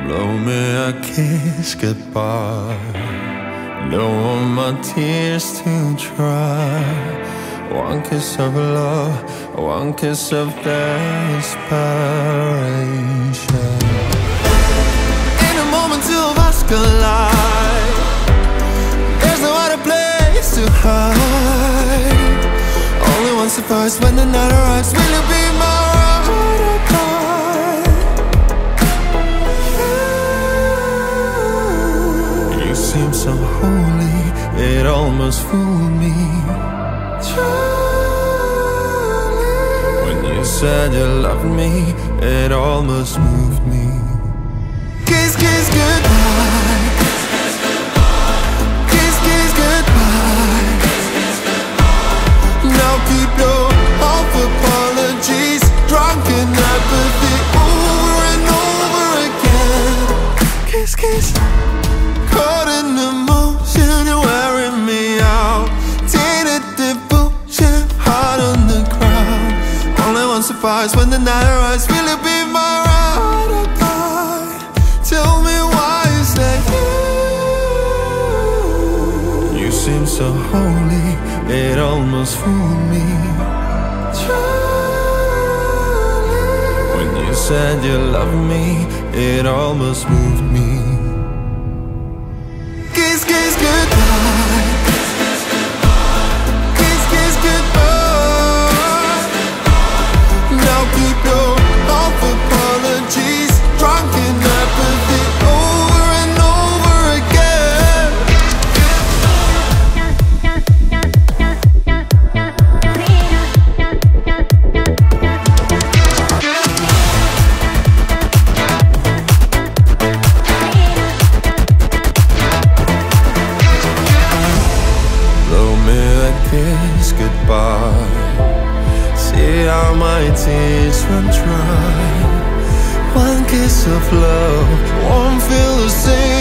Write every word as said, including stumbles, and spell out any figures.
Blow me a kiss goodbye. Don't want my tears to dry. One kiss of love, one kiss of desperation. In a moment two of us collide. There's no other place to hide. Only one surprise when the night arrives. Will you be my ride or die? You seem so holy, it almost fooled me. When you said you loved me, it almost moved me. Kiss, kiss, goodbye. Kiss, kiss, goodbye. Now keep your off apologies, drunk in apathy, over and over again. Kiss, kiss. Caught in emotion, you're wearing me out. Tainted devotion, heart on the ground. Only one surprise when the night arrives. Will you be my ride or die? Tell me why is that you? You seem so holy, it almost fooled me. When you said you loved me, it almost moved me. Kiss, kiss, goodbye. Kiss, kiss, goodbye. Now keep your off apologies, drunk in apathy, over and over again. Blow me a kiss goodbye. See how my tears run dry. One kiss of love won't feel the same.